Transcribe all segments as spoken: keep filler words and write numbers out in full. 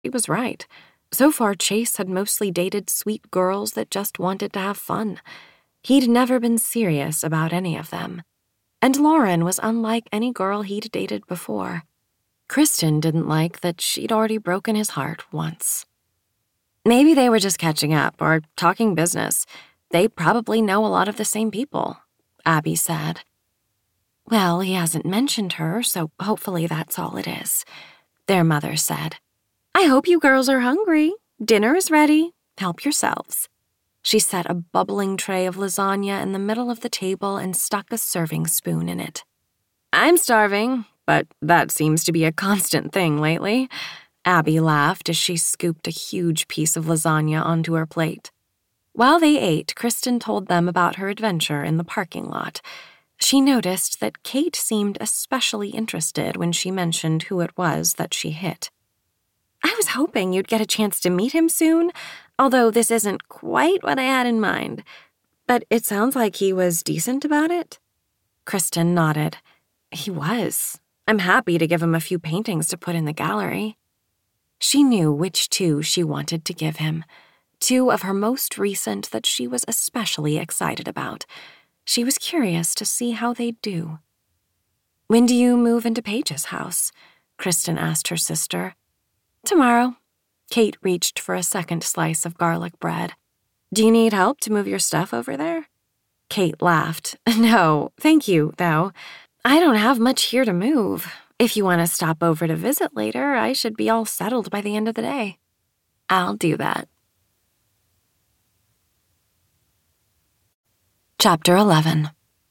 He was right. So far, Chase had mostly dated sweet girls that just wanted to have fun. He'd never been serious about any of them. And Lauren was unlike any girl he'd dated before. Kristen didn't like that she'd already broken his heart once. Maybe they were just catching up or talking business. They probably know a lot of the same people, Abby said. Well, he hasn't mentioned her, so hopefully that's all it is, their mother said. I hope you girls are hungry. Dinner is ready. Help yourselves. She set a bubbling tray of lasagna in the middle of the table and stuck a serving spoon in it. I'm starving, but that seems to be a constant thing lately. Abby laughed as she scooped a huge piece of lasagna onto her plate. While they ate, Kristen told them about her adventure in the parking lot. She noticed that Kate seemed especially interested when she mentioned who it was that she hit. I was hoping you'd get a chance to meet him soon, although this isn't quite what I had in mind. But it sounds like he was decent about it. Kristen nodded. He was. I'm happy to give him a few paintings to put in the gallery. She knew which two she wanted to give him, two of her most recent that she was especially excited about. She was curious to see how they'd do. When do you move into Paige's house? Kristen asked her sister. Tomorrow. Kate reached for a second slice of garlic bread. Do you need help to move your stuff over there? Kate laughed. No, thank you, though. I don't have much here to move. If you want to stop over to visit later, I should be all settled by the end of the day. I'll do that. Chapter eleven.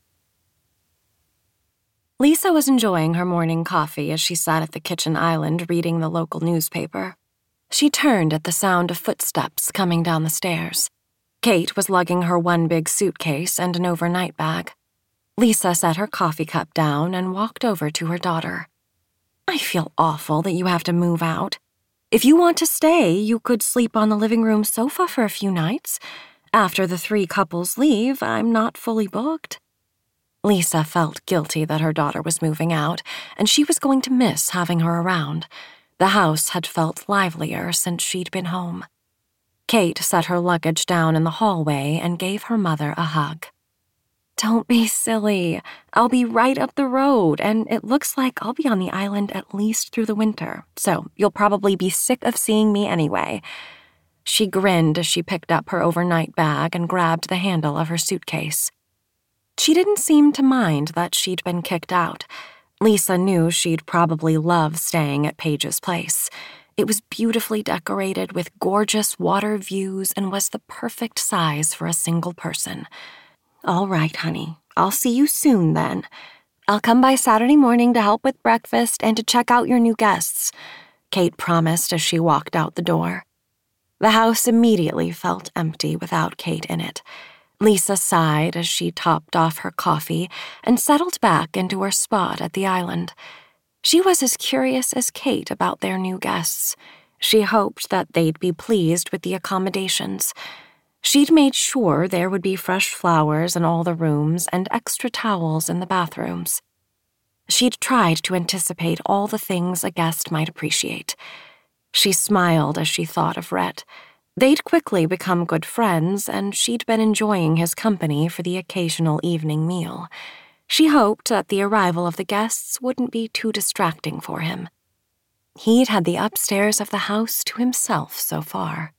Lisa was enjoying her morning coffee as she sat at the kitchen island reading the local newspaper. She turned at the sound of footsteps coming down the stairs. Kate was lugging her one big suitcase and an overnight bag. Lisa set her coffee cup down and walked over to her daughter. I feel awful that you have to move out. If you want to stay, you could sleep on the living room sofa for a few nights. After the three couples leave, I'm not fully booked. Lisa felt guilty that her daughter was moving out, and she was going to miss having her around. The house had felt livelier since she'd been home. Kate set her luggage down in the hallway and gave her mother a hug. Don't be silly. I'll be right up the road, and it looks like I'll be on the island at least through the winter, so you'll probably be sick of seeing me anyway. She grinned as she picked up her overnight bag and grabbed the handle of her suitcase. She didn't seem to mind that she'd been kicked out. Lisa knew she'd probably love staying at Paige's place. It was beautifully decorated with gorgeous water views and was the perfect size for a single person. All right, honey. I'll see you soon then. I'll come by Saturday morning to help with breakfast and to check out your new guests, Kate promised as she walked out the door. The house immediately felt empty without Kate in it. Lisa sighed as she topped off her coffee and settled back into her spot at the island. She was as curious as Kate about their new guests. She hoped that they'd be pleased with the accommodations. She'd made sure there would be fresh flowers in all the rooms and extra towels in the bathrooms. She'd tried to anticipate all the things a guest might appreciate. She smiled as she thought of Rhett. They'd quickly become good friends, and she'd been enjoying his company for the occasional evening meal. She hoped that the arrival of the guests wouldn't be too distracting for him. He'd had the upstairs of the house to himself so far.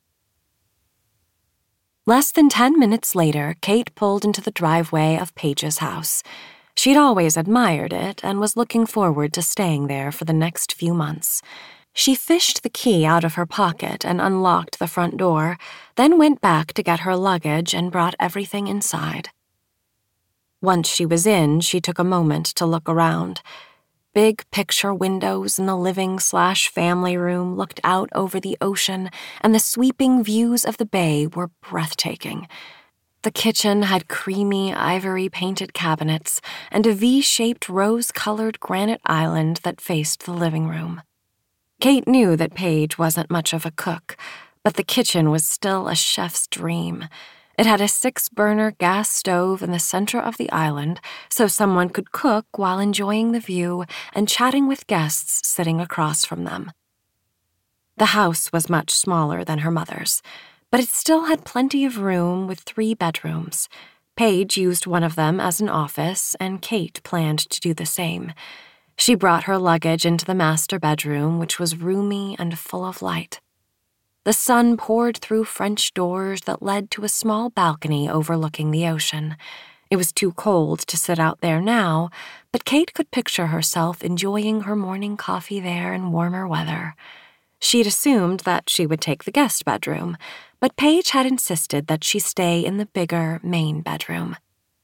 Less than ten minutes later, Kate pulled into the driveway of Paige's house. She'd always admired it and was looking forward to staying there for the next few months. She fished the key out of her pocket and unlocked the front door, then went back to get her luggage and brought everything inside. Once she was in, she took a moment to look around. Big picture windows in the living-slash-family room looked out over the ocean, and the sweeping views of the bay were breathtaking. The kitchen had creamy, ivory-painted cabinets and a V-shaped rose-colored granite island that faced the living room. Kate knew that Paige wasn't much of a cook, but the kitchen was still a chef's dream. It had a six-burner gas stove in the center of the island, so someone could cook while enjoying the view and chatting with guests sitting across from them. The house was much smaller than her mother's, but it still had plenty of room with three bedrooms. Paige used one of them as an office, and Kate planned to do the same. She brought her luggage into the master bedroom, which was roomy and full of light. The sun poured through French doors that led to a small balcony overlooking the ocean. It was too cold to sit out there now, but Kate could picture herself enjoying her morning coffee there in warmer weather. She'd assumed that she would take the guest bedroom, but Paige had insisted that she stay in the bigger main bedroom.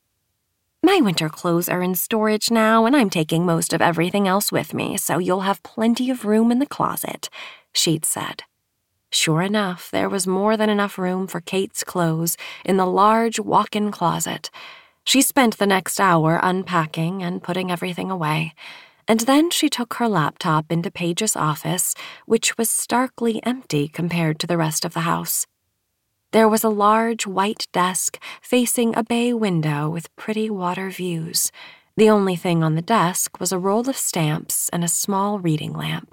"My winter clothes are in storage now, and I'm taking most of everything else with me, so you'll have plenty of room in the closet," she'd said. Sure enough, there was more than enough room for Kate's clothes in the large walk-in closet. She spent the next hour unpacking and putting everything away, and then she took her laptop into Paige's office, which was starkly empty compared to the rest of the house. There was a large white desk facing a bay window with pretty water views. The only thing on the desk was a roll of stamps and a small reading lamp.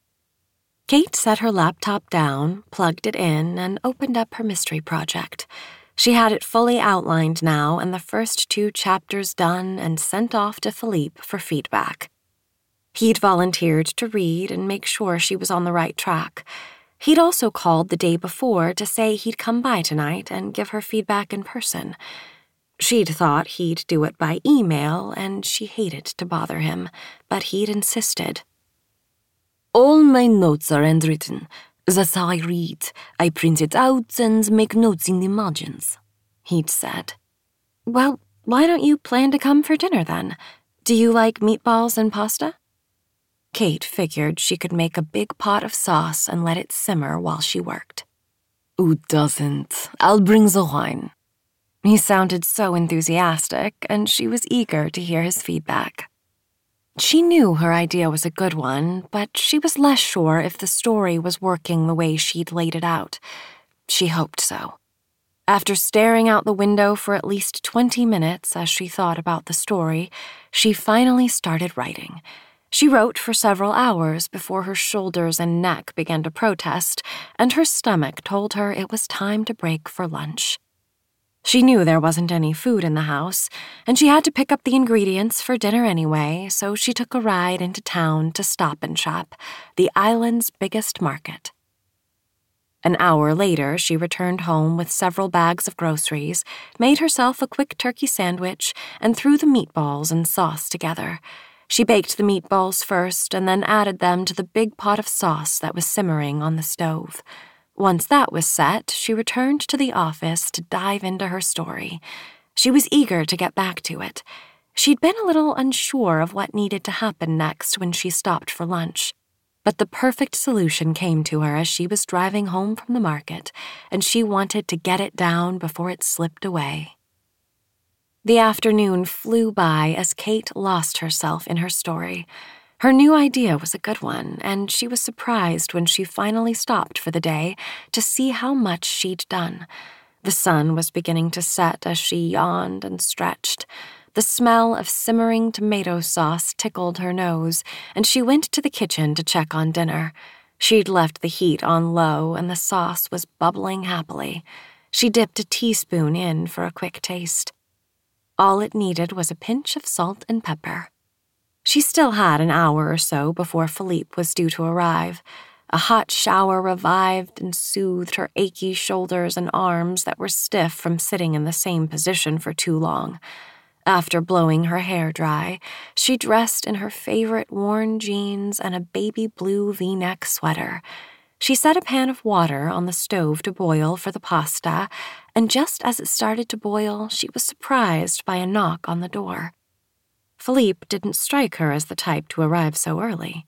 Kate set her laptop down, plugged it in, and opened up her mystery project. She had it fully outlined now and the first two chapters done and sent off to Philippe for feedback. He'd volunteered to read and make sure she was on the right track. He'd also called the day before to say he'd come by tonight and give her feedback in person. She'd thought he'd do it by email, and she hated to bother him, but he'd insisted. "All my notes are handwritten. That's how I read. I print it out and make notes in the margins," he'd said. "Well, why don't you plan to come for dinner then? Do you like meatballs and pasta?" Kate figured she could make a big pot of sauce and let it simmer while she worked. "Who doesn't? I'll bring the wine." He sounded so enthusiastic, and she was eager to hear his feedback. She knew her idea was a good one, but she was less sure if the story was working the way she'd laid it out. She hoped so. After staring out the window for at least twenty minutes as she thought about the story, she finally started writing. She wrote for several hours before her shoulders and neck began to protest, and her stomach told her it was time to break for lunch. She knew there wasn't any food in the house, and she had to pick up the ingredients for dinner anyway, so she took a ride into town to Stop and Shop, the island's biggest market. An hour later, she returned home with several bags of groceries, made herself a quick turkey sandwich, and threw the meatballs and sauce together. She baked the meatballs first and then added them to the big pot of sauce that was simmering on the stove. Once that was set, she returned to the office to dive into her story. She was eager to get back to it. She'd been a little unsure of what needed to happen next when she stopped for lunch. But the perfect solution came to her as she was driving home from the market, and she wanted to get it down before it slipped away. The afternoon flew by as Kate lost herself in her story. Her new idea was a good one, and she was surprised when she finally stopped for the day to see how much she'd done. The sun was beginning to set as she yawned and stretched. The smell of simmering tomato sauce tickled her nose, and she went to the kitchen to check on dinner. She'd left the heat on low, and the sauce was bubbling happily. She dipped a teaspoon in for a quick taste. All it needed was a pinch of salt and pepper. She still had an hour or so before Philippe was due to arrive. A hot shower revived and soothed her achy shoulders and arms that were stiff from sitting in the same position for too long. After blowing her hair dry, she dressed in her favorite worn jeans and a baby blue V-neck sweater. She set a pan of water on the stove to boil for the pasta, and just as it started to boil, she was surprised by a knock on the door. Philippe didn't strike her as the type to arrive so early.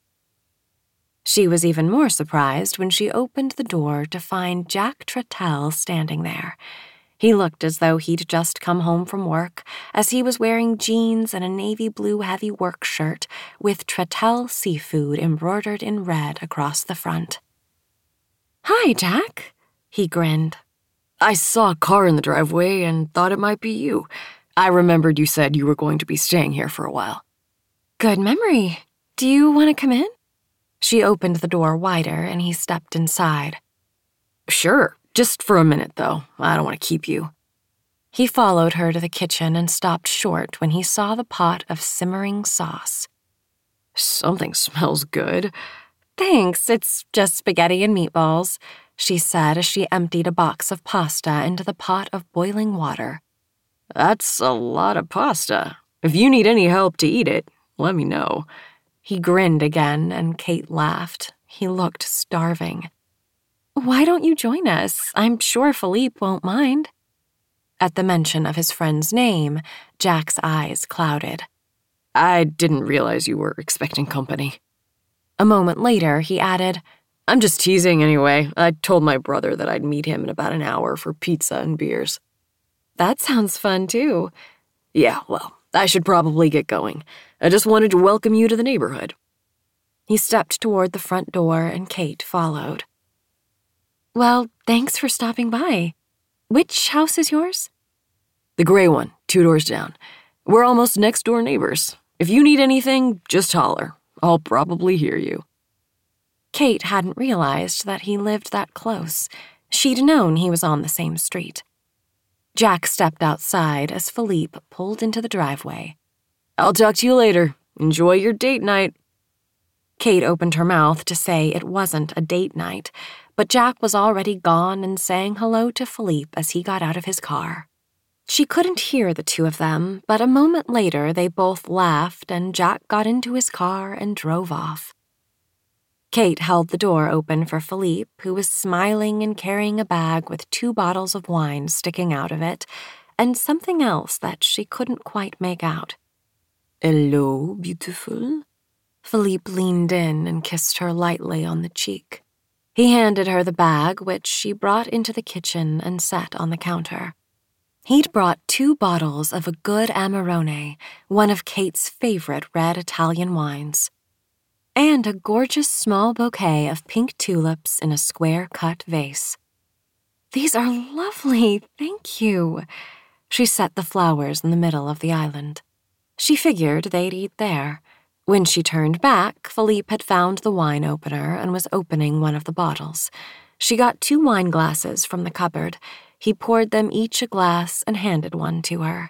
She was even more surprised when she opened the door to find Jack Trethel standing there. He looked as though he'd just come home from work, as he was wearing jeans and a navy blue heavy work shirt with Trethel Seafood embroidered in red across the front. "Hi, Jack," he grinned. "I saw a car in the driveway and thought it might be you. I remembered you said you were going to be staying here for a while." "Good memory. Do you want to come in?" She opened the door wider and he stepped inside. Sure, just for a minute, though. I don't want to keep you. He followed her to the kitchen and stopped short when he saw the pot of simmering sauce. Something smells good. Thanks, it's just spaghetti and meatballs, she said as she emptied a box of pasta into the pot of boiling water. That's a lot of pasta. If you need any help to eat it, let me know. He grinned again, and Kate laughed. He looked starving. Why don't you join us? I'm sure Philippe won't mind. At the mention of his friend's name, Jack's eyes clouded. I didn't realize you were expecting company. A moment later, he added, I'm just teasing anyway. I told my brother that I'd meet him in about an hour for pizza and beers. That sounds fun, too. Yeah, well, I should probably get going. I just wanted to welcome you to the neighborhood. He stepped toward the front door, and Kate followed. Well, thanks for stopping by. Which house is yours? The gray one, two doors down. We're almost next-door neighbors. If you need anything, just holler. I'll probably hear you. Kate hadn't realized that he lived that close. She'd known he was on the same street. Jack stepped outside as Philippe pulled into the driveway. I'll talk to you later. Enjoy your date night. Kate opened her mouth to say it wasn't a date night, but Jack was already gone and saying hello to Philippe as he got out of his car. She couldn't hear the two of them, but a moment later they both laughed and Jack got into his car and drove off. Kate held the door open for Philippe, who was smiling and carrying a bag with two bottles of wine sticking out of it, and something else that she couldn't quite make out. Hello, beautiful. Philippe leaned in and kissed her lightly on the cheek. He handed her the bag, which she brought into the kitchen and set on the counter. He'd brought two bottles of a good Amarone, one of Kate's favorite red Italian wines, and a gorgeous small bouquet of pink tulips in a square-cut vase. These are lovely, thank you. She set the flowers in the middle of the island. She figured they'd eat there. When she turned back, Philippe had found the wine opener and was opening one of the bottles. She got two wine glasses from the cupboard. He poured them each a glass and handed one to her.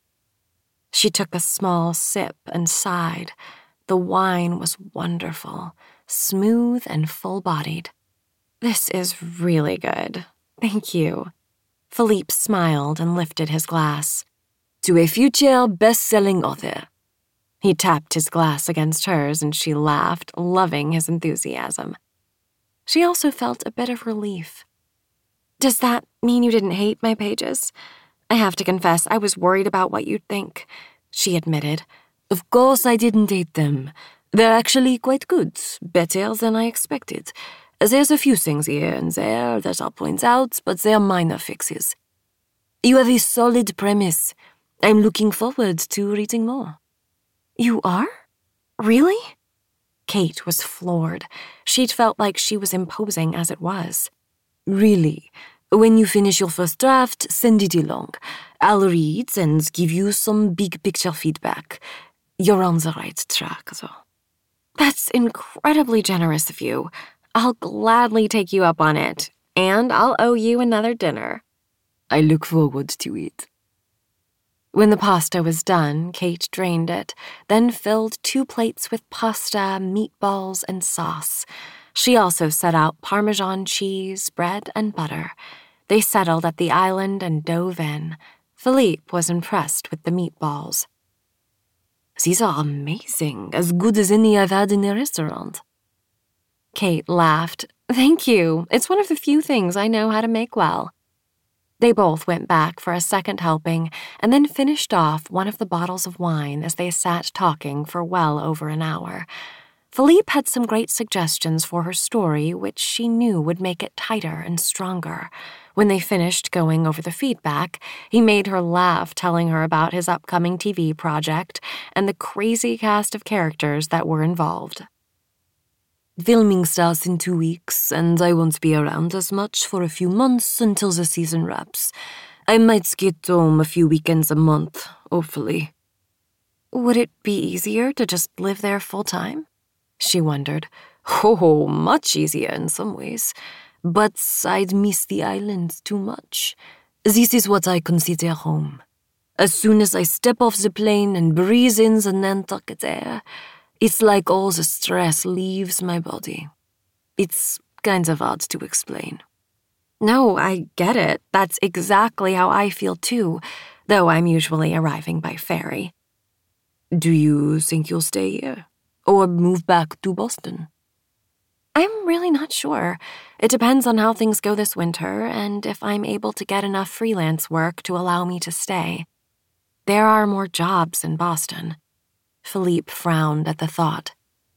She took a small sip and sighed. The wine was wonderful, smooth and full-bodied. This is really good. Thank you. Philippe smiled and lifted his glass. To a future best-selling author. He tapped his glass against hers and she laughed, loving his enthusiasm. She also felt a bit of relief. Does that mean you didn't hate my pages? I have to confess, I was worried about what you'd think, she admitted. Of course I didn't hate them. They're actually quite good, better than I expected. There's a few things here and there that I'll point out, but they're minor fixes. You have a solid premise. I'm looking forward to reading more. You are? Really? Kate was floored. She'd felt like she was imposing as it was. Really. When you finish your first draft, send it along. I'll read and give you some big picture feedback. You're on the right track, though. That's incredibly generous of you. I'll gladly take you up on it, and I'll owe you another dinner. I look forward to it. When the pasta was done, Kate drained it, then filled two plates with pasta, meatballs, and sauce. She also set out Parmesan cheese, bread, and butter. They settled at the island and dove in. Philippe was impressed with the meatballs. These are amazing, as good as any I've had in a restaurant. Kate laughed. Thank you. It's one of the few things I know how to make well. They both went back for a second helping and then finished off one of the bottles of wine as they sat talking for well over an hour. Philippe had some great suggestions for her story, which she knew would make it tighter and stronger. When they finished going over the feedback, he made her laugh, telling her about his upcoming T V project and the crazy cast of characters that were involved. Filming starts in two weeks, and I won't be around as much for a few months until the season wraps. I might get home a few weekends a month, hopefully. Would it be easier to just live there full-time? She wondered. Oh, much easier in some ways. But I'd miss the island too much. This is what I consider home. As soon as I step off the plane and breathe in the Nantucket air, it's like all the stress leaves my body. It's kind of hard to explain. No, I get it. That's exactly how I feel too, though I'm usually arriving by ferry. Do you think you'll stay here? Or move back to Boston? I'm really not sure. It depends on how things go this winter and if I'm able to get enough freelance work to allow me to stay. There are more jobs in Boston. Philippe frowned at the thought.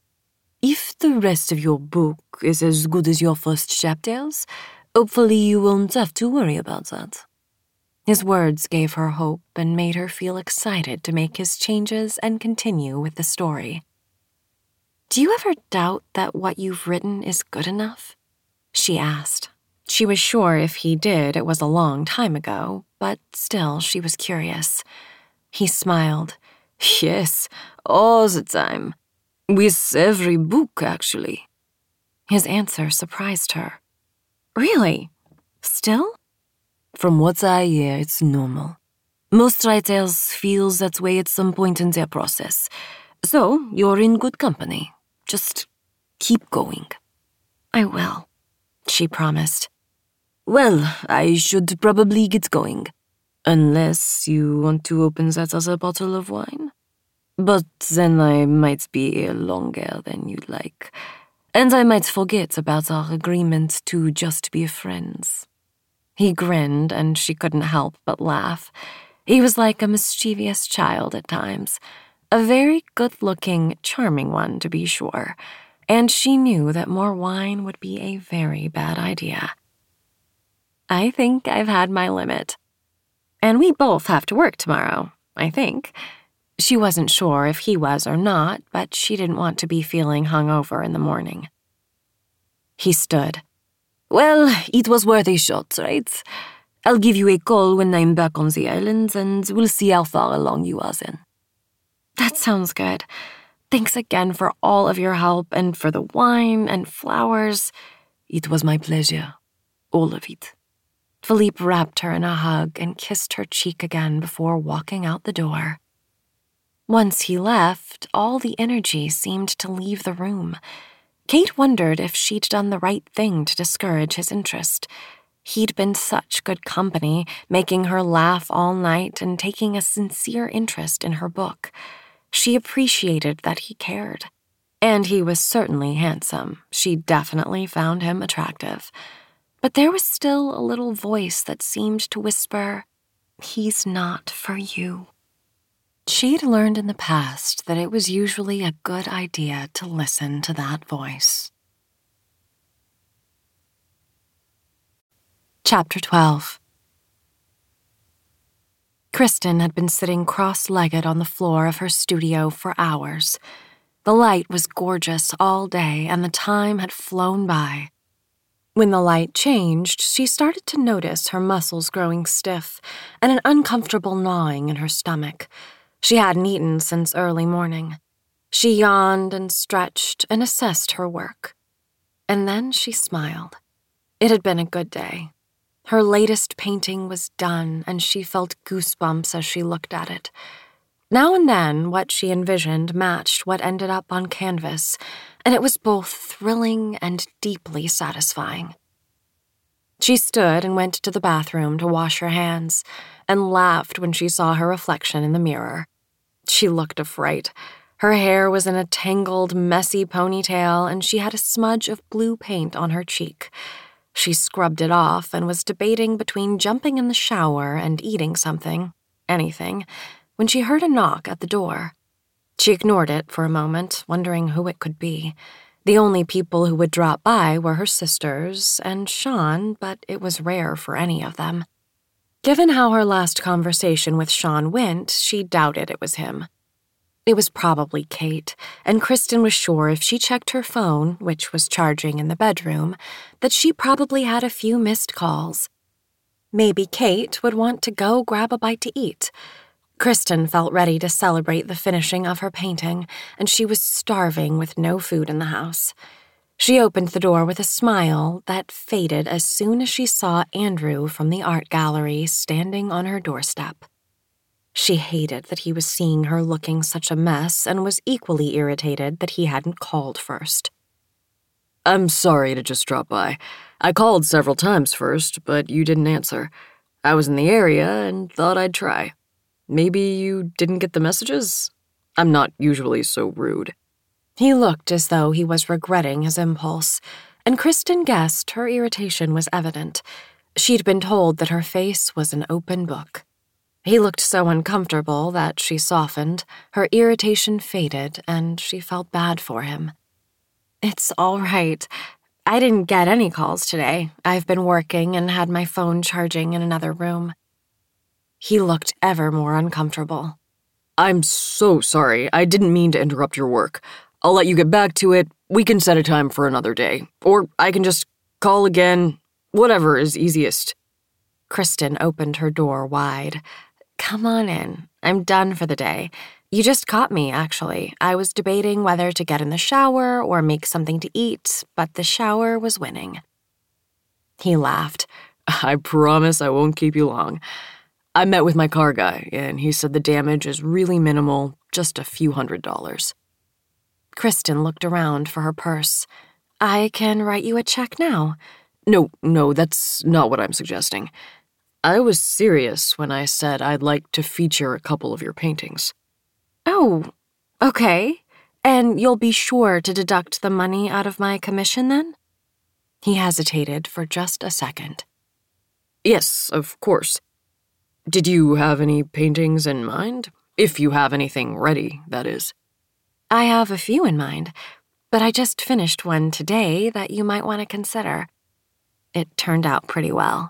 If the rest of your book is as good as your first chapters, hopefully you won't have to worry about that. His words gave her hope and made her feel excited to make his changes and continue with the story. Do you ever doubt that what you've written is good enough? She asked. She was sure if he did, it was a long time ago, but still she was curious. He smiled. Yes, all the time. With every book, actually. His answer surprised her. Really? Still? From what I hear, it's normal. Most writers feel that way at some point in their process. So, you're in good company. Just keep going. I will, she promised. Well, I should probably get going. Unless you want to open that other bottle of wine. But then I might be here longer than you'd like. And I might forget about our agreement to just be friends. He grinned, and she couldn't help but laugh. He was like a mischievous child at times. A very good-looking, charming one, to be sure. And she knew that more wine would be a very bad idea. I think I've had my limit. And we both have to work tomorrow, I think. She wasn't sure if he was or not, but she didn't want to be feeling hungover in the morning. He stood. Well, it was worth a shot, right? I'll give you a call when I'm back on the island, and we'll see how far along you are then. That sounds good. Thanks again for all of your help and for the wine and flowers. It was my pleasure. All of it. Philippe wrapped her in a hug and kissed her cheek again before walking out the door. Once he left, all the energy seemed to leave the room. Kate wondered if she'd done the right thing to discourage his interest. He'd been such good company, making her laugh all night and taking a sincere interest in her book. She appreciated that he cared. And he was certainly handsome. She definitely found him attractive. But there was still a little voice that seemed to whisper, "He's not for you." She'd learned in the past that it was usually a good idea to listen to that voice. Chapter twelve. Kristen had been sitting cross-legged on the floor of her studio for hours. The light was gorgeous all day, and the time had flown by. When the light changed, she started to notice her muscles growing stiff and an uncomfortable gnawing in her stomach. She hadn't eaten since early morning. She yawned and stretched and assessed her work. And then she smiled. It had been a good day. Her latest painting was done, and she felt goosebumps as she looked at it. Now and then, what she envisioned matched what ended up on canvas, and it was both thrilling and deeply satisfying. She stood and went to the bathroom to wash her hands, and laughed when she saw her reflection in the mirror. She looked a fright. Her hair was in a tangled, messy ponytail, and she had a smudge of blue paint on her cheek. She scrubbed it off and was debating between jumping in the shower and eating something, anything, when she heard a knock at the door. She ignored it for a moment, wondering who it could be. The only people who would drop by were her sisters and Sean, but it was rare for any of them. Given how her last conversation with Sean went, she doubted it was him. It was probably Kate, and Kristen was sure if she checked her phone, which was charging in the bedroom, that she probably had a few missed calls. Maybe Kate would want to go grab a bite to eat. Kristen felt ready to celebrate the finishing of her painting, and she was starving with no food in the house. She opened the door with a smile that faded as soon as she saw Andrew from the art gallery standing on her doorstep. She hated that he was seeing her looking such a mess and was equally irritated that he hadn't called first. I'm sorry to just drop by. I called several times first, but you didn't answer. I was in the area and thought I'd try. Maybe you didn't get the messages? I'm not usually so rude. He looked as though he was regretting his impulse, and Kristen guessed her irritation was evident. She'd been told that her face was an open book. He looked so uncomfortable that she softened, her irritation faded, and she felt bad for him. It's all right. I didn't get any calls today. I've been working and had my phone charging in another room. He looked ever more uncomfortable. I'm so sorry. I didn't mean to interrupt your work. I'll let you get back to it. We can set a time for another day. Or I can just call again. Whatever is easiest. Kristen opened her door wide. Come on in. I'm done for the day. You just caught me, actually. I was debating whether to get in the shower or make something to eat, but the shower was winning. He laughed. I promise I won't keep you long. I met with my car guy, and he said the damage is really minimal, just a few hundred dollars. Kristen looked around for her purse. I can write you a check now. No, no, that's not what I'm suggesting. I was serious when I said I'd like to feature a couple of your paintings. Oh, okay. And you'll be sure to deduct the money out of my commission then? He hesitated for just a second. Yes, of course. Did you have any paintings in mind? If you have anything ready, that is. I have a few in mind, but I just finished one today that you might want to consider. It turned out pretty well.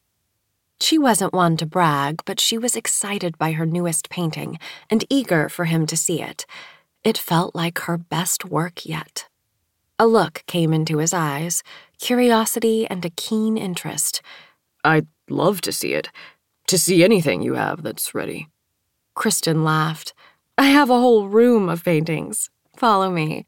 She wasn't one to brag, but she was excited by her newest painting and eager for him to see it. It felt like her best work yet. A look came into his eyes, curiosity and a keen interest. I'd love to see it. To see anything you have that's ready. Kristen laughed. I have a whole room of paintings. Follow me.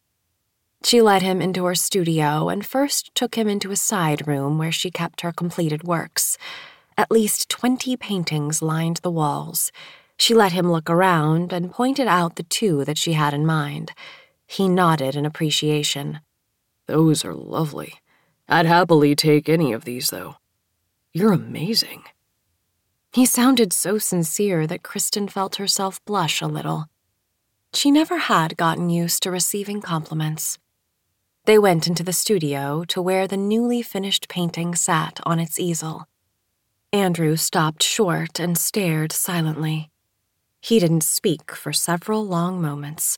She led him into her studio and first took him into a side room where she kept her completed works. At least twenty paintings lined the walls. She let him look around and pointed out the two that she had in mind. He nodded in appreciation. Those are lovely. I'd happily take any of these, though. You're amazing. He sounded so sincere that Kristen felt herself blush a little. She never had gotten used to receiving compliments. They went into the studio to where the newly finished painting sat on its easel. Andrew stopped short and stared silently. He didn't speak for several long moments.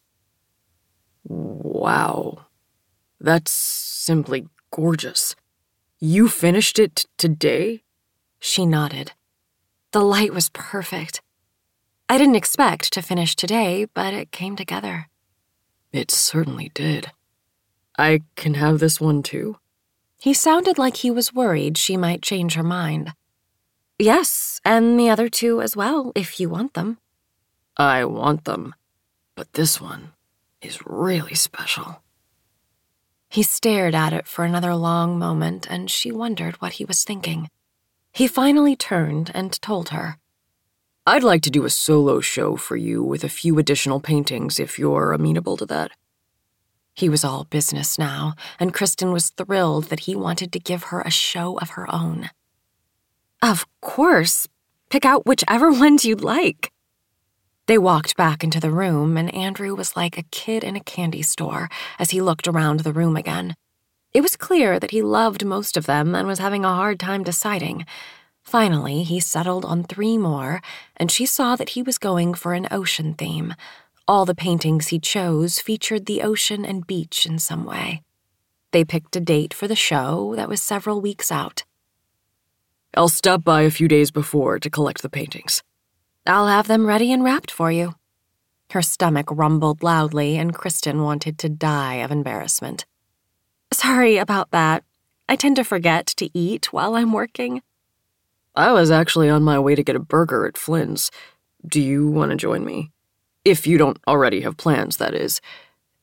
Wow. That's simply gorgeous. You finished it today? She nodded. The light was perfect. I didn't expect to finish today, but it came together. It certainly did. I can have this one too? He sounded like he was worried she might change her mind. Yes, and the other two as well, if you want them. I want them, but this one is really special. He stared at it for another long moment, and she wondered what he was thinking. He finally turned and told her. I'd like to do a solo show for you with a few additional paintings if you're amenable to that. He was all business now, and Kristen was thrilled that he wanted to give her a show of her own. Of course. Pick out whichever ones you'd like. They walked back into the room, and Andrew was like a kid in a candy store as he looked around the room again. It was clear that he loved most of them and was having a hard time deciding. Finally, he settled on three more, and she saw that he was going for an ocean theme. All the paintings he chose featured the ocean and beach in some way. They picked a date for the show that was several weeks out. I'll stop by a few days before to collect the paintings. I'll have them ready and wrapped for you. Her stomach rumbled loudly, and Kristen wanted to die of embarrassment. Sorry about that. I tend to forget to eat while I'm working. I was actually on my way to get a burger at Flynn's. Do you want to join me? If you don't already have plans, that is.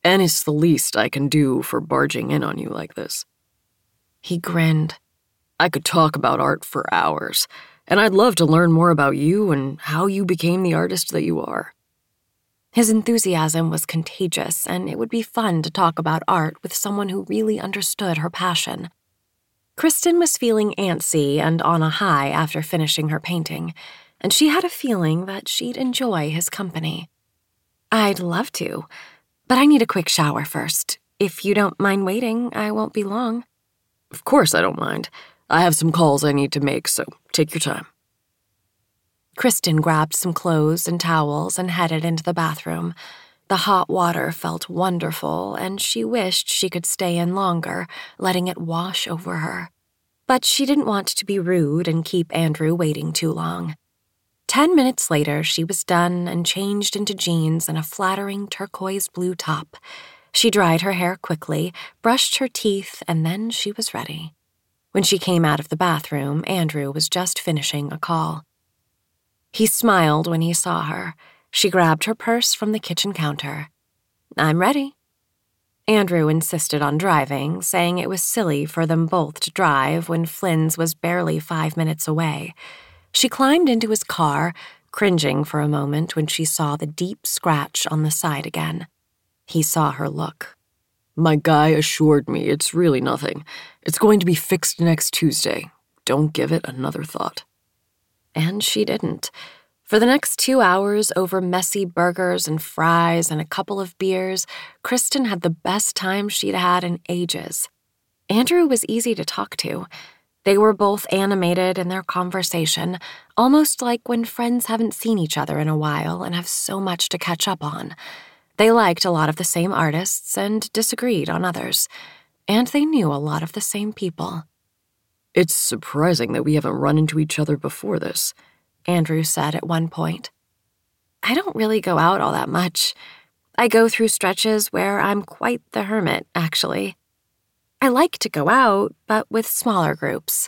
And it's the least I can do for barging in on you like this. He grinned. I could talk about art for hours, and I'd love to learn more about you and how you became the artist that you are. His enthusiasm was contagious, and it would be fun to talk about art with someone who really understood her passion. Kristen was feeling antsy and on a high after finishing her painting, and she had a feeling that she'd enjoy his company. I'd love to, but I need a quick shower first. If you don't mind waiting, I won't be long. Of course I don't mind. I have some calls I need to make, so take your time. Kristen grabbed some clothes and towels and headed into the bathroom. The hot water felt wonderful, and she wished she could stay in longer, letting it wash over her. But she didn't want to be rude and keep Andrew waiting too long. Ten minutes later, she was done and changed into jeans and a flattering turquoise blue top. She dried her hair quickly, brushed her teeth, and then she was ready. When she came out of the bathroom, Andrew was just finishing a call. He smiled when he saw her. She grabbed her purse from the kitchen counter. I'm ready. Andrew insisted on driving, saying it was silly for them both to drive when Flynn's was barely five minutes away. She climbed into his car, cringing for a moment when she saw the deep scratch on the side again. He saw her look. My guy assured me it's really nothing. It's going to be fixed next Tuesday. Don't give it another thought. And she didn't. For the next two hours, over messy burgers and fries and a couple of beers, Kristen had the best time she'd had in ages. Andrew was easy to talk to. They were both animated in their conversation, almost like when friends haven't seen each other in a while and have so much to catch up on. They liked a lot of the same artists and disagreed on others, and they knew a lot of the same people. It's surprising that we haven't run into each other before this, Andrew said at one point. I don't really go out all that much. I go through stretches where I'm quite the hermit, actually. I like to go out, but with smaller groups.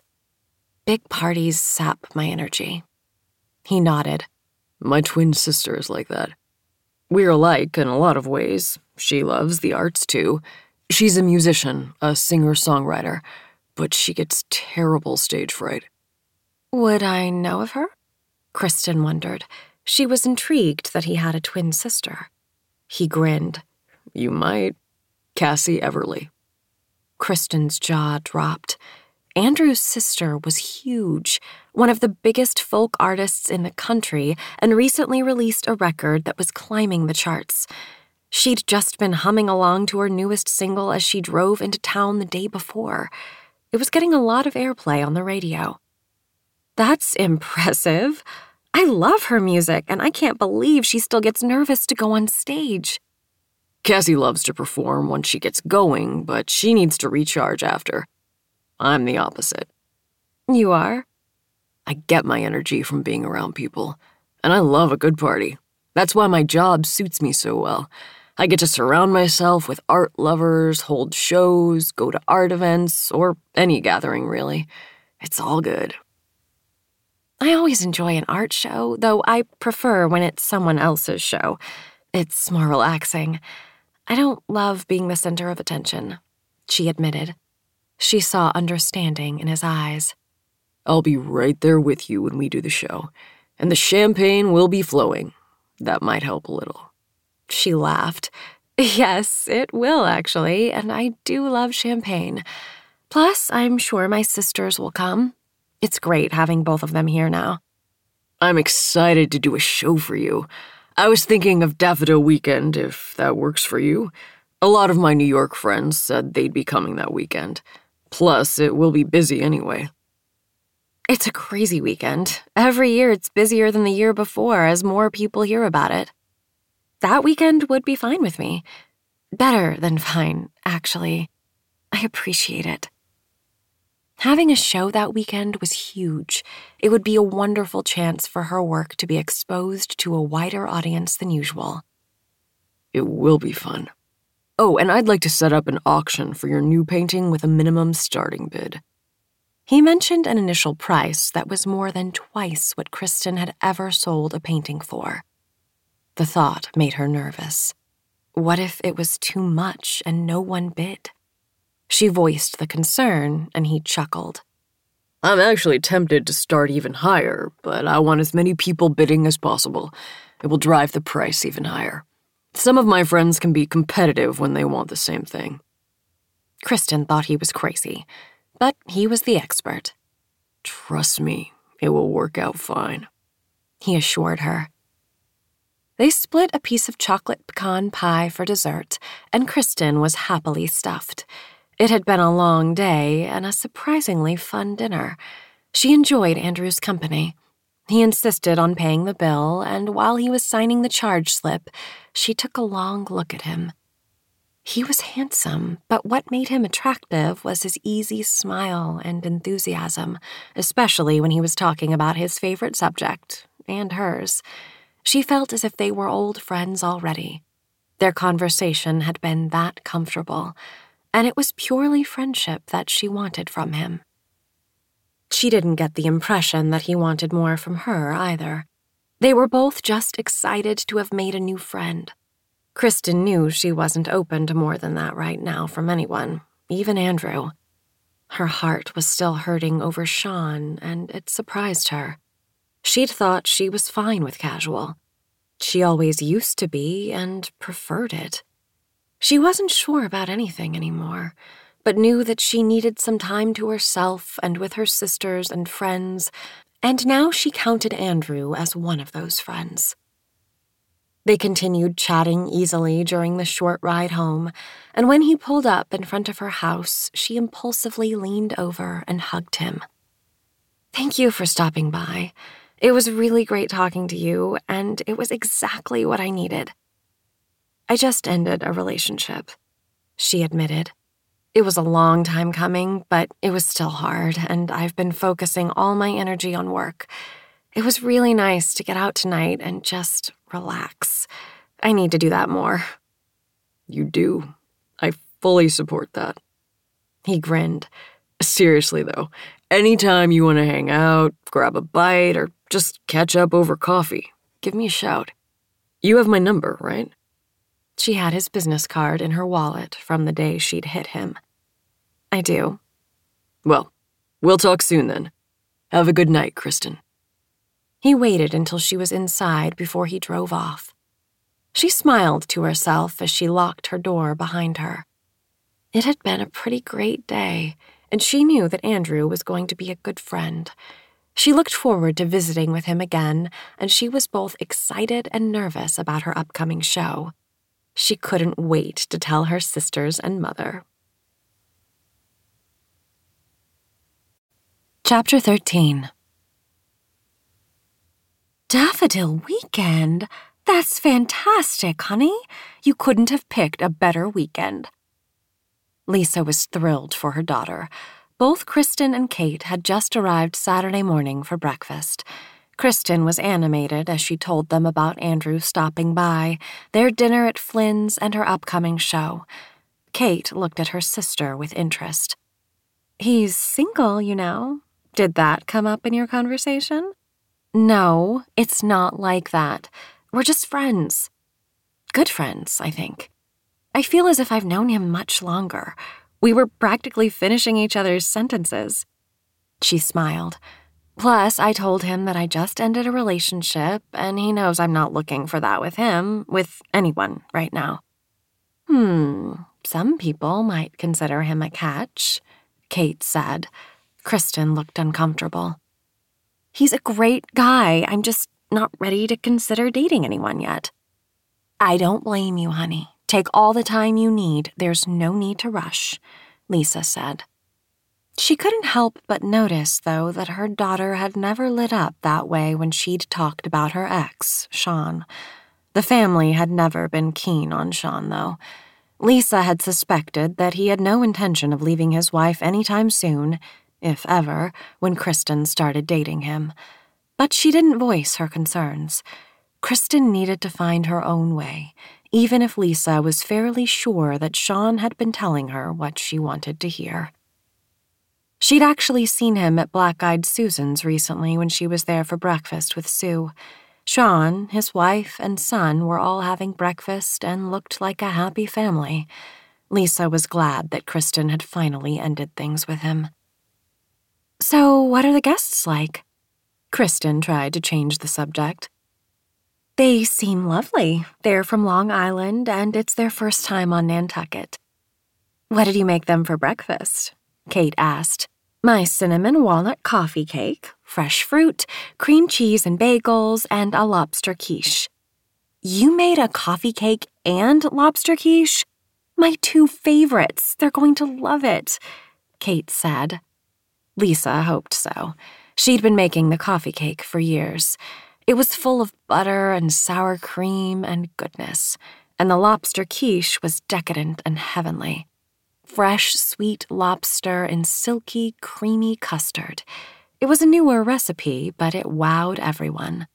Big parties sap my energy. He nodded. My twin sister is like that. We're alike in a lot of ways. She loves the arts, too. She's a musician, a singer-songwriter, but she gets terrible stage fright. Would I know of her? Kristen wondered. She was intrigued that he had a twin sister. He grinned. You might. Cassie Everly. Kristen's jaw dropped. Andrew's sister was huge, one of the biggest folk artists in the country, and recently released a record that was climbing the charts. She'd just been humming along to her newest single as she drove into town the day before. It was getting a lot of airplay on the radio. That's impressive. I love her music, and I can't believe she still gets nervous to go on stage. Cassie loves to perform once she gets going, but she needs to recharge after. I'm the opposite. You are? I get my energy from being around people, and I love a good party. That's why my job suits me so well. I get to surround myself with art lovers, hold shows, go to art events, or any gathering, really. It's all good. I always enjoy an art show, though I prefer when it's someone else's show. It's more relaxing. I don't love being the center of attention, she admitted. She saw understanding in his eyes. I'll be right there with you when we do the show, and the champagne will be flowing. That might help a little. She laughed. Yes, it will, actually, and I do love champagne. Plus, I'm sure my sisters will come. It's great having both of them here now. I'm excited to do a show for you. I was thinking of Daffodil Weekend, if that works for you. A lot of my New York friends said they'd be coming that weekend. Plus, it will be busy anyway. It's a crazy weekend. Every year it's busier than the year before as more people hear about it. That weekend would be fine with me. Better than fine, actually. I appreciate it. Having a show that weekend was huge. It would be a wonderful chance for her work to be exposed to a wider audience than usual. It will be fun. Oh, and I'd like to set up an auction for your new painting with a minimum starting bid. He mentioned an initial price that was more than twice what Kristen had ever sold a painting for. The thought made her nervous. What if it was too much and no one bid? She voiced the concern, and he chuckled. I'm actually tempted to start even higher, but I want as many people bidding as possible. It will drive the price even higher. Some of my friends can be competitive when they want the same thing. Kristen thought he was crazy, but he was the expert. Trust me, it will work out fine, he assured her. They split a piece of chocolate pecan pie for dessert, and Kristen was happily stuffed. It had been a long day and a surprisingly fun dinner. She enjoyed Andrew's company. He insisted on paying the bill, and while he was signing the charge slip, she took a long look at him. He was handsome, but what made him attractive was his easy smile and enthusiasm, especially when he was talking about his favorite subject, and hers. She felt as if they were old friends already. Their conversation had been that comfortable, and it was purely friendship that she wanted from him. She didn't get the impression that he wanted more from her either. They were both just excited to have made a new friend. Kristen knew she wasn't open to more than that right now from anyone, even Andrew. Her heart was still hurting over Sean, and it surprised her. She'd thought she was fine with casual. She always used to be and preferred it. She wasn't sure about anything anymore, but knew that she needed some time to herself and with her sisters and friends, and now she counted Andrew as one of those friends. They continued chatting easily during the short ride home, and when he pulled up in front of her house, she impulsively leaned over and hugged him. "Thank you for stopping by. It was really great talking to you, and it was exactly what I needed." "I just ended a relationship," she admitted. "It was a long time coming, but it was still hard, and I've been focusing all my energy on work. It was really nice to get out tonight and just relax. I need to do that more." "You do. I fully support that." He grinned. "Seriously, though, anytime you want to hang out, grab a bite, or just catch up over coffee, give me a shout. You have my number, right?" She had his business card in her wallet from the day she'd hit him. "I do." "Well, we'll talk soon then. Have a good night, Kristen." He waited until she was inside before he drove off. She smiled to herself as she locked her door behind her. It had been a pretty great day, and she knew that Andrew was going to be a good friend. She looked forward to visiting with him again, and she was both excited and nervous about her upcoming show. She couldn't wait to tell her sisters and mother. Chapter thirteen. Daffodil Weekend? That's fantastic, honey. You couldn't have picked a better weekend. Lisa was thrilled for her daughter. Both Kristen and Kate had just arrived Saturday morning for breakfast. Kristen was animated as she told them about Andrew stopping by, their dinner at Flynn's, and her upcoming show. Kate looked at her sister with interest. "He's single, you know. Did that come up in your conversation?" "No, it's not like that. We're just friends. Good friends, I think. I feel as if I've known him much longer. We were practically finishing each other's sentences." She smiled. "Plus, I told him that I just ended a relationship, and he knows I'm not looking for that with him, with anyone right now." "Hmm, some people might consider him a catch," Kate said. Kristen looked uncomfortable. "He's a great guy. I'm just not ready to consider dating anyone yet." "I don't blame you, honey. Take all the time you need. There's no need to rush," Lisa said. She couldn't help but notice, though, that her daughter had never lit up that way when she'd talked about her ex, Sean. The family had never been keen on Sean, though. Lisa had suspected that he had no intention of leaving his wife anytime soon, if ever, when Kristen started dating him. But she didn't voice her concerns. Kristen needed to find her own way, even if Lisa was fairly sure that Sean had been telling her what she wanted to hear. She'd actually seen him at Black-Eyed Susan's recently when she was there for breakfast with Sue. Sean, his wife, and son were all having breakfast and looked like a happy family. Lisa was glad that Kristen had finally ended things with him. "So, what are the guests like?" Kristen tried to change the subject. "They seem lovely. They're from Long Island, and it's their first time on Nantucket." "What did you make them for breakfast?" Kate asked. "My cinnamon walnut coffee cake, fresh fruit, cream cheese and bagels, and a lobster quiche." "You made a coffee cake and lobster quiche? My two favorites. They're going to love it," Kate said. Lisa hoped so. She'd been making the coffee cake for years. It was full of butter and sour cream and goodness, and the lobster quiche was decadent and heavenly. Fresh, sweet lobster in silky, creamy custard. It was a newer recipe, but it wowed everyone.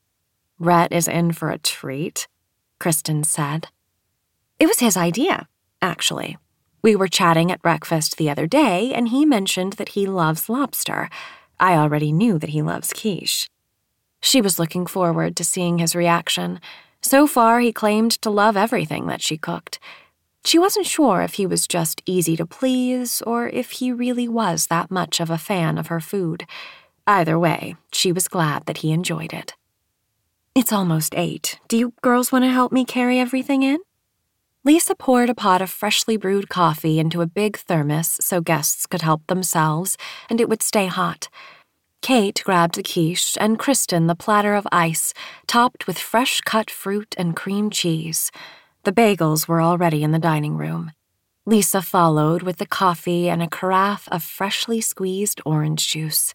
"Rhett is in for a treat," Kristen said. "It was his idea, actually. We were chatting at breakfast the other day, and he mentioned that he loves lobster. I already knew that he loves quiche." She was looking forward to seeing his reaction. So far, he claimed to love everything that she cooked. She wasn't sure if he was just easy to please or if he really was that much of a fan of her food. Either way, she was glad that he enjoyed it. "It's almost eight. Do you girls want to help me carry everything in?" Lisa poured a pot of freshly brewed coffee into a big thermos so guests could help themselves, and it would stay hot. Kate grabbed the quiche and Kristen the platter of ice, topped with fresh-cut fruit and cream cheese. The bagels were already in the dining room. Lisa followed with the coffee and a carafe of freshly squeezed orange juice.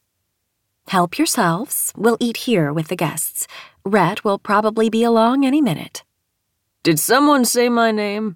"Help yourselves. We'll eat here with the guests. Rhett will probably be along any minute." Did someone say my name?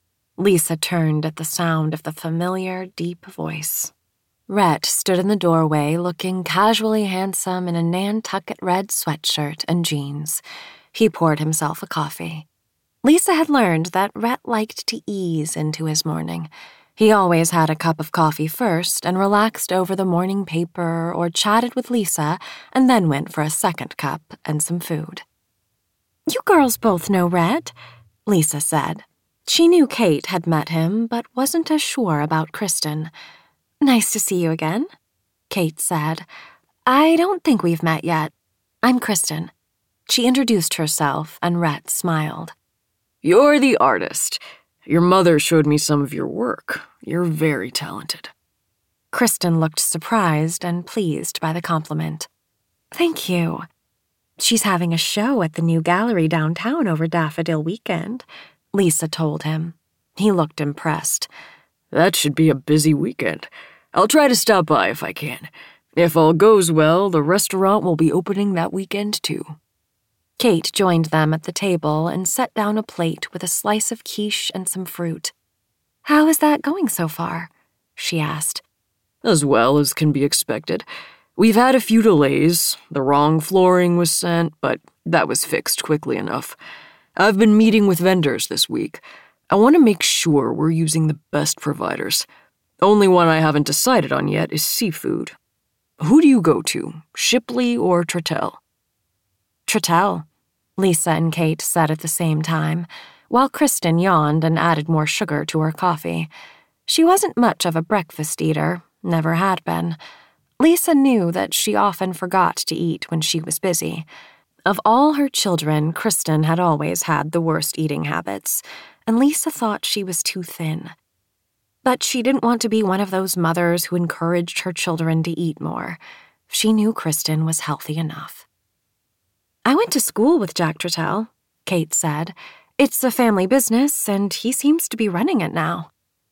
Lisa turned at the sound of the familiar, deep voice. Rhett stood in the doorway looking casually handsome in a Nantucket red sweatshirt and jeans. He poured himself a coffee. Lisa had learned that Rhett liked to ease into his morning. He always had a cup of coffee first and relaxed over the morning paper or chatted with Lisa and then went for a second cup and some food. "You girls both know Rhett," Lisa said. She knew Kate had met him, but wasn't as sure about Kristen. "Nice to see you again," Kate said. "I don't think we've met yet. I'm Kristen." She introduced herself, and Rhett smiled. You're the artist. Your mother showed me some of your work. You're very talented. Kristen looked surprised and pleased by the compliment. "Thank you. She's having a show at the new gallery downtown over Daffodil Weekend," Lisa told him. He looked impressed. That should be a busy weekend. I'll try to stop by if I can. If all goes well, the restaurant will be opening that weekend too. Kate joined them at the table and set down a plate with a slice of quiche and some fruit. "How is that going so far?" she asked. As well as can be expected. We've had a few delays. The wrong flooring was sent, but that was fixed quickly enough. I've been meeting with vendors this week. I want to make sure we're using the best providers. Only one I haven't decided on yet is seafood. Who do you go to, Shipley or Trittel? Trittel, Lisa and Kate said at the same time, while Kristen yawned and added more sugar to her coffee. She wasn't much of a breakfast eater, never had been. Lisa knew that she often forgot to eat when she was busy. Of all her children, Kristen had always had the worst eating habits, and Lisa thought she was too thin. But she didn't want to be one of those mothers who encouraged her children to eat more. She knew Kristen was healthy enough. "I went to school with Jack Trittel," Kate said. "It's a family business, and he seems to be running it now."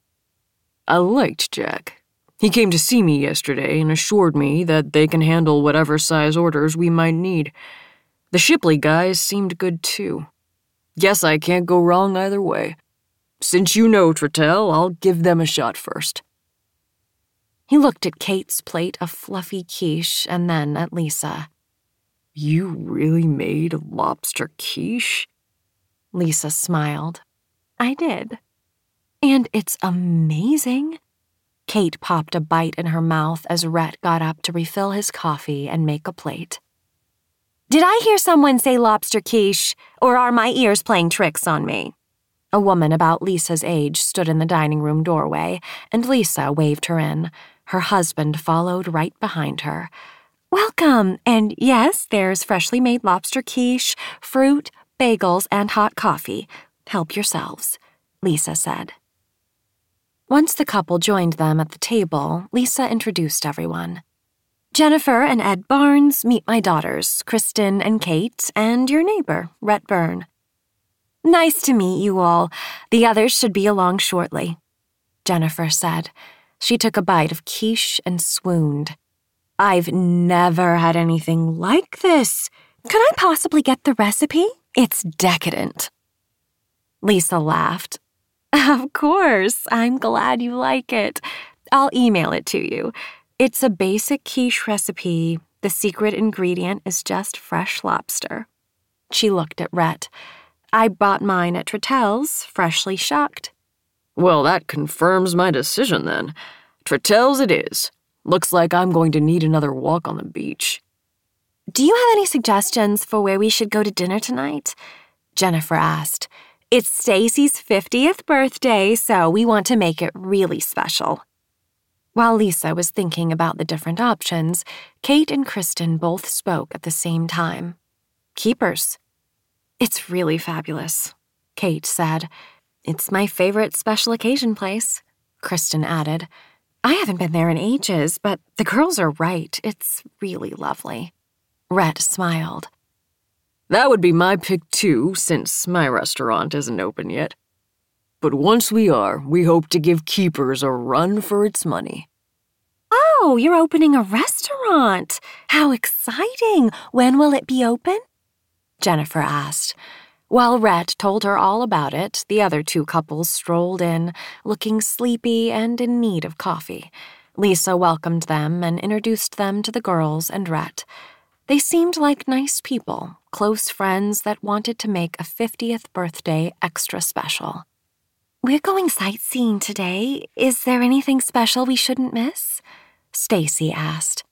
I liked Jack. He came to see me yesterday and assured me that they can handle whatever size orders we might need. The Shipley guys seemed good too. Guess I can't go wrong either way. Since you know Trittel, I'll give them a shot first. He looked at Kate's plate of fluffy quiche and then at Lisa. You really made lobster quiche? Lisa smiled. I did. And it's amazing. Kate popped a bite in her mouth as Rhett got up to refill his coffee and make a plate. Did I hear someone say lobster quiche, or are my ears playing tricks on me? A woman about Lisa's age stood in the dining room doorway, and Lisa waved her in. Her husband followed right behind her. Welcome, and yes, there's freshly made lobster quiche, fruit, bagels, and hot coffee. Help yourselves, Lisa said. Once the couple joined them at the table, Lisa introduced everyone. Jennifer and Ed Barnes, meet my daughters, Kristen and Kate, and your neighbor, Rhett Byrne. Nice to meet you all. The others should be along shortly, Jennifer said. She took a bite of quiche and swooned. I've never had anything like this. Could I possibly get the recipe? It's decadent. Lisa laughed. Of course, I'm glad you like it. I'll email it to you. It's a basic quiche recipe. The secret ingredient is just fresh lobster. She looked at Rhett. I bought mine at Trittel's, freshly shucked. Well, that confirms my decision then. Trittel's it is. Looks like I'm going to need another walk on the beach. Do you have any suggestions for where we should go to dinner tonight? Jennifer asked. It's Stacy's fiftieth birthday, so we want to make it really special. While Lisa was thinking about the different options, Kate and Kristen both spoke at the same time. Keepers. It's really fabulous, Kate said. It's my favorite special occasion place, Kristen added. I haven't been there in ages, but the girls are right. It's really lovely. Rhett smiled. That would be my pick too, since my restaurant isn't open yet. But once we are, we hope to give Keepers a run for its money. Oh, you're opening a restaurant. How exciting. When will it be open? Jennifer asked. While Rhett told her all about it, the other two couples strolled in, looking sleepy and in need of coffee. Lisa welcomed them and introduced them to the girls and Rhett. They seemed like nice people, close friends that wanted to make a fiftieth birthday extra special. We're going sightseeing today. Is there anything special we shouldn't miss? Stacy asked.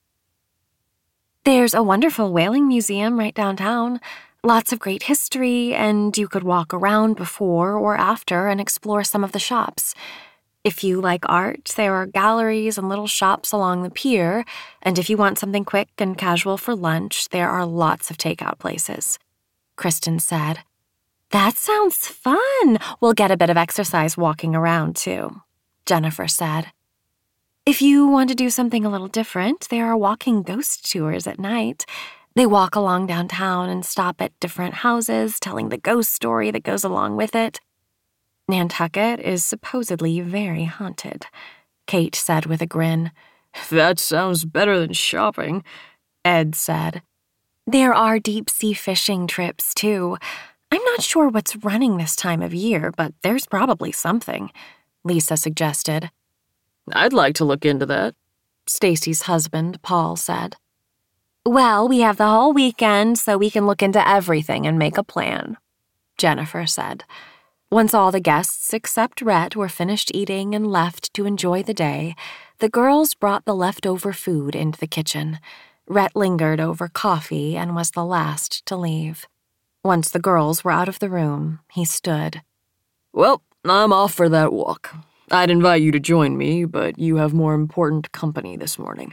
There's a wonderful whaling museum right downtown. Lots of great history, and you could walk around before or after and explore some of the shops. If you like art, there are galleries and little shops along the pier, and if you want something quick and casual for lunch, there are lots of takeout places, Kristen said. That sounds fun. We'll get a bit of exercise walking around, too, Jennifer said. If you want to do something a little different, there are walking ghost tours at night. They walk along downtown and stop at different houses, telling the ghost story that goes along with it. Nantucket is supposedly very haunted, Kate said with a grin. That sounds better than shopping, Ed said. There are deep-sea fishing trips, too. I'm not sure what's running this time of year, but there's probably something, Lisa suggested. I'd like to look into that, Stacy's husband, Paul, said. Well, we have the whole weekend, so we can look into everything and make a plan, Jennifer said. Once all the guests except Rhett were finished eating and left to enjoy the day, the girls brought the leftover food into the kitchen. Rhett lingered over coffee and was the last to leave. Once the girls were out of the room, he stood. Well, I'm off for that walk. I'd invite you to join me, but you have more important company this morning.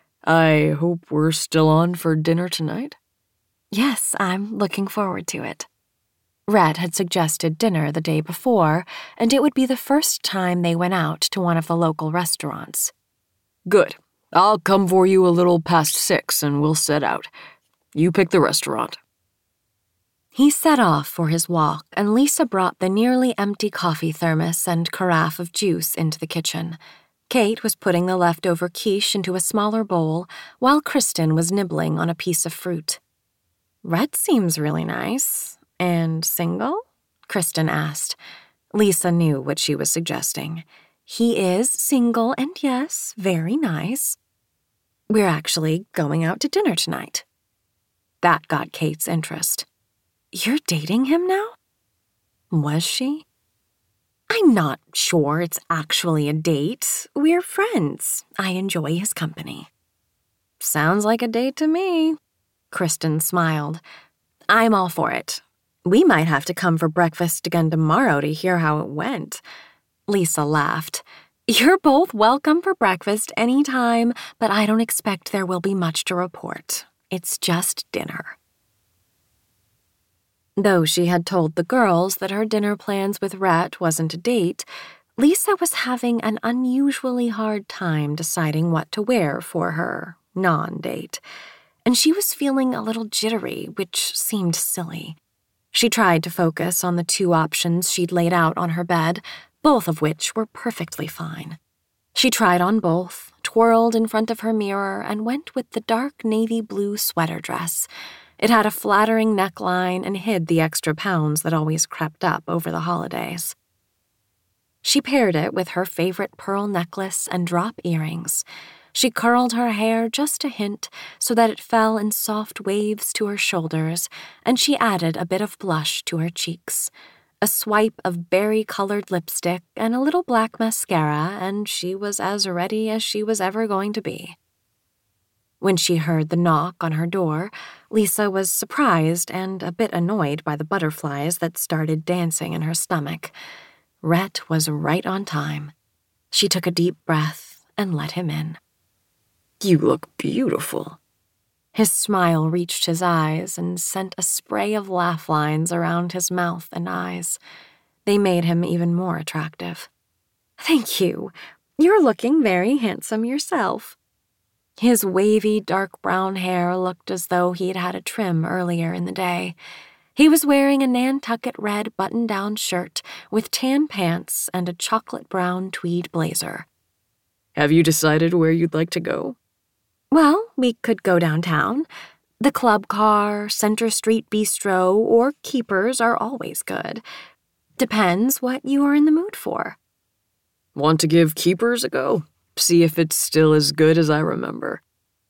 I hope we're still on for dinner tonight? Yes, I'm looking forward to it. Rhett had suggested dinner the day before, and it would be the first time they went out to one of the local restaurants. Good. I'll come for you a little past six, and we'll set out. You pick the restaurant. He set off for his walk, and Lisa brought the nearly empty coffee thermos and carafe of juice into the kitchen. Kate was putting the leftover quiche into a smaller bowl, while Kristen was nibbling on a piece of fruit. Rhett seems really nice. And single? Kristen asked. Lisa knew what she was suggesting. He is single and, yes, very nice. We're actually going out to dinner tonight. That got Kate's interest. You're dating him now? Was she? I'm not sure it's actually a date. We're friends. I enjoy his company. Sounds like a date to me. Kristen smiled. I'm all for it. We might have to come for breakfast again tomorrow to hear how it went. Lisa laughed. You're both welcome for breakfast any time, but I don't expect there will be much to report. It's just dinner. Though she had told the girls that her dinner plans with Rhett wasn't a date, Lisa was having an unusually hard time deciding what to wear for her non-date, and she was feeling a little jittery, which seemed silly. She tried to focus on the two options she'd laid out on her bed, both of which were perfectly fine. She tried on both, twirled in front of her mirror, and went with the dark navy blue sweater dress. It had a flattering neckline and hid the extra pounds that always crept up over the holidays. She paired it with her favorite pearl necklace and drop earrings. She curled her hair just a hint so that it fell in soft waves to her shoulders, and she added a bit of blush to her cheeks. A swipe of berry-colored lipstick and a little black mascara, and she was as ready as she was ever going to be. When she heard the knock on her door, Lisa was surprised and a bit annoyed by the butterflies that started dancing in her stomach. Rhett was right on time. She took a deep breath and let him in. You look beautiful. His smile reached his eyes and sent a spray of laugh lines around his mouth and eyes. They made him even more attractive. Thank you. You're looking very handsome yourself. His wavy, dark brown hair looked as though he'd had a trim earlier in the day. He was wearing a Nantucket red button-down shirt with tan pants and a chocolate brown tweed blazer. Have you decided where you'd like to go? Well, we could go downtown. The Club Car, Center Street Bistro, or Keepers are always good. Depends what you are in the mood for. Want to give Keepers a go? See if it's still as good as I remember.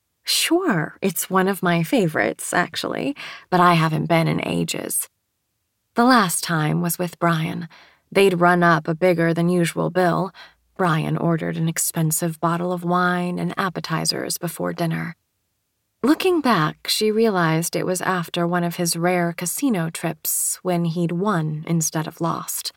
Sure, it's one of my favorites, actually, but I haven't been in ages. The last time was with Brian. They'd run up a bigger-than-usual bill. Brian ordered an expensive bottle of wine and appetizers before dinner. Looking back, she realized it was after one of his rare casino trips when he'd won instead of lost.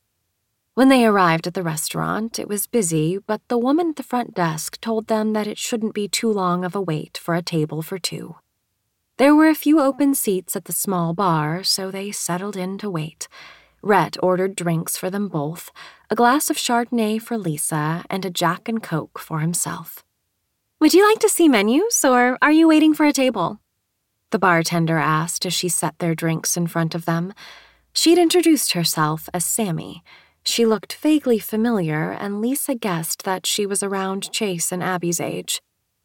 When they arrived at the restaurant, it was busy, but the woman at the front desk told them that it shouldn't be too long of a wait for a table for two. There were a few open seats at the small bar, so they settled in to wait. Rhett ordered drinks for them both, a glass of Chardonnay for Lisa and a Jack and Coke for himself. Would you like to see menus, or are you waiting for a table? The bartender asked as she set their drinks in front of them. She'd introduced herself as Sammy. She looked vaguely familiar, and Lisa guessed that she was around Chase and Abby's age.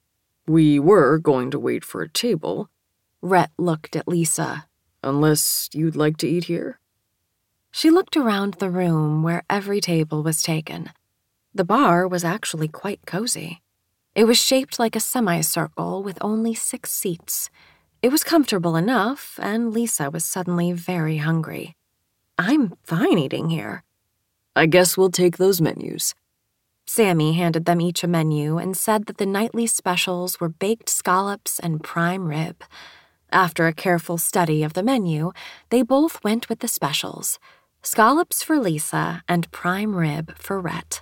We were going to wait for a table. Rhett looked at Lisa. Unless you'd like to eat here? She looked around the room where every table was taken. The bar was actually quite cozy. It was shaped like a semicircle with only six seats. It was comfortable enough, and Lisa was suddenly very hungry. I'm fine eating here. I guess we'll take those menus. Sammy handed them each a menu and said that the nightly specials were baked scallops and prime rib. After a careful study of the menu, they both went with the specials, scallops for Lisa and prime rib for Rhett.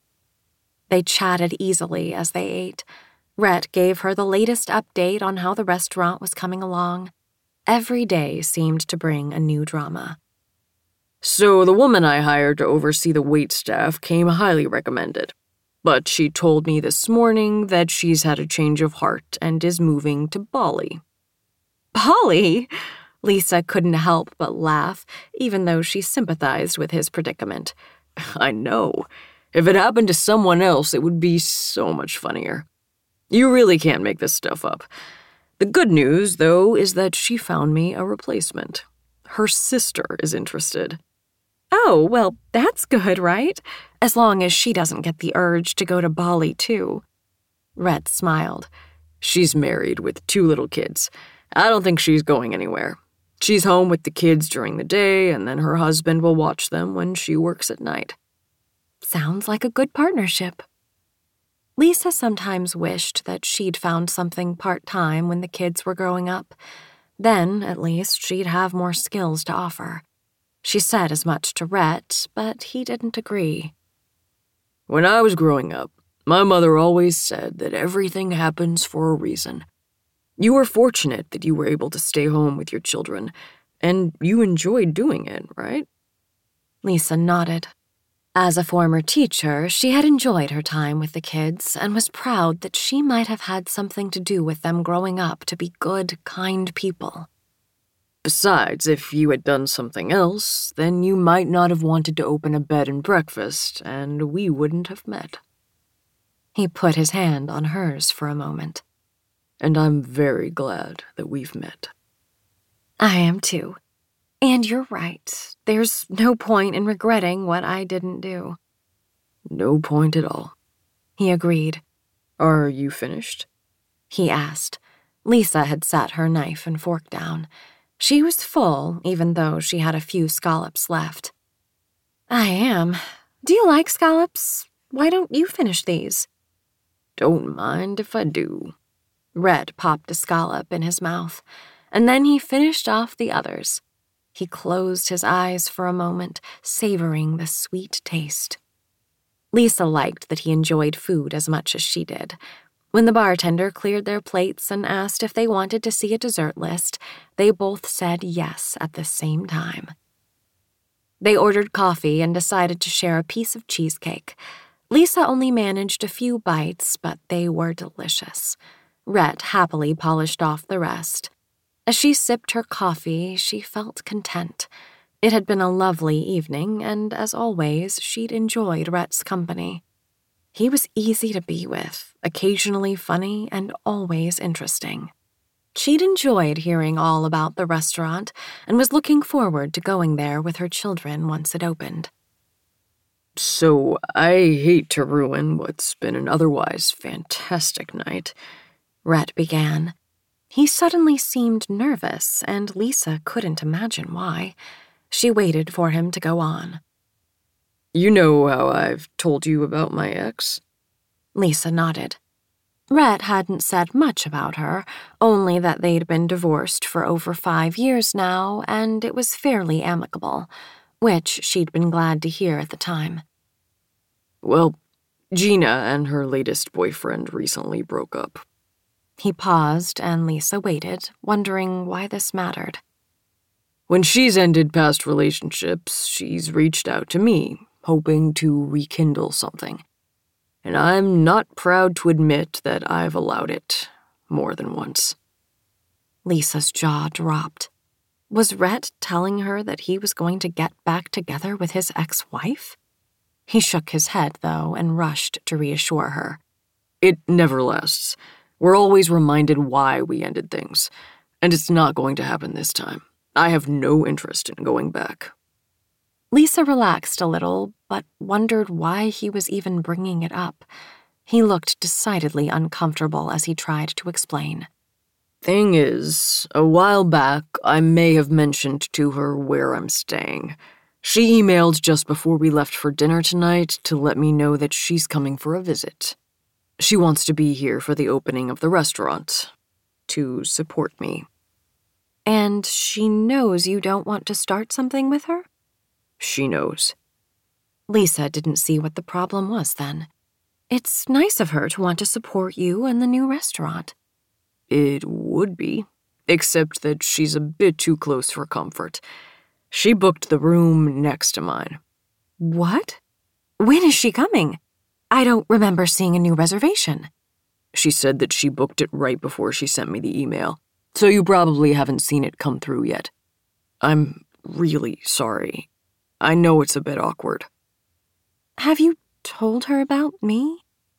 They chatted easily as they ate. Rhett gave her the latest update on how the restaurant was coming along. Every day seemed to bring a new drama. So the woman I hired to oversee the waitstaff came highly recommended. But she told me this morning that she's had a change of heart and is moving to Bali. Bali? Lisa couldn't help but laugh, even though she sympathized with his predicament. I know. If it happened to someone else, it would be so much funnier. You really can't make this stuff up. The good news, though, is that she found me a replacement. Her sister is interested. Oh, well, that's good, right? As long as she doesn't get the urge to go to Bali, too. Rhett smiled. She's married with two little kids. I don't think she's going anywhere. She's home with the kids during the day, and then her husband will watch them when she works at night. Sounds like a good partnership. Lisa sometimes wished that she'd found something part-time when the kids were growing up. Then, at least, she'd have more skills to offer. She said as much to Rhett, but he didn't agree. When I was growing up, my mother always said that everything happens for a reason. You were fortunate that you were able to stay home with your children, and you enjoyed doing it, right? Lisa nodded. As a former teacher, she had enjoyed her time with the kids and was proud that she might have had something to do with them growing up to be good, kind people. Besides, if you had done something else, then you might not have wanted to open a bed and breakfast, and we wouldn't have met. He put his hand on hers for a moment. And I'm very glad that we've met. I am too. And you're right. There's no point in regretting what I didn't do. No point at all. He agreed. Are you finished? He asked. Lisa had set her knife and fork down. She was full, even though she had a few scallops left. I am. Do you like scallops? Why don't you finish these? Don't mind if I do. Rhett popped a scallop in his mouth, and then he finished off the others. He closed his eyes for a moment, savoring the sweet taste. Lisa liked that he enjoyed food as much as she did. When the bartender cleared their plates and asked if they wanted to see a dessert list, they both said yes at the same time. They ordered coffee and decided to share a piece of cheesecake. Lisa only managed a few bites, but they were delicious. Rhett happily polished off the rest. As she sipped her coffee, she felt content. It had been a lovely evening, and as always, she'd enjoyed Rhett's company. He was easy to be with, occasionally funny, and always interesting. She'd enjoyed hearing all about the restaurant and was looking forward to going there with her children once it opened. So, I hate to ruin what's been an otherwise fantastic night, Rhett began. He suddenly seemed nervous, and Lisa couldn't imagine why. She waited for him to go on. You know how I've told you about my ex? Lisa nodded. Rhett hadn't said much about her, only that they'd been divorced for over five years now, and it was fairly amicable, which she'd been glad to hear at the time. Well, Gina and her latest boyfriend recently broke up. He paused, and Lisa waited, wondering why this mattered. When she's ended past relationships, she's reached out to me, hoping to rekindle something. And I'm not proud to admit that I've allowed it more than once. Lisa's jaw dropped. Was Rhett telling her that he was going to get back together with his ex-wife? He shook his head, though, and rushed to reassure her. It never lasts. We're always reminded why we ended things, and it's not going to happen this time. I have no interest in going back. Lisa relaxed a little, but wondered why he was even bringing it up. He looked decidedly uncomfortable as he tried to explain. Thing is, a while back, I may have mentioned to her where I'm staying. She emailed just before we left for dinner tonight to let me know that she's coming for a visit. She wants to be here for the opening of the restaurant, to support me. And she knows you don't want to start something with her? She knows. Lisa didn't see what the problem was then. It's nice of her to want to support you and the new restaurant. It would be, except that she's a bit too close for comfort. She booked the room next to mine. What? When is she coming? I don't remember seeing a new reservation. She said that she booked it right before she sent me the email, so you probably haven't seen it come through yet. I'm really sorry. I know it's a bit awkward. Have you told her about me?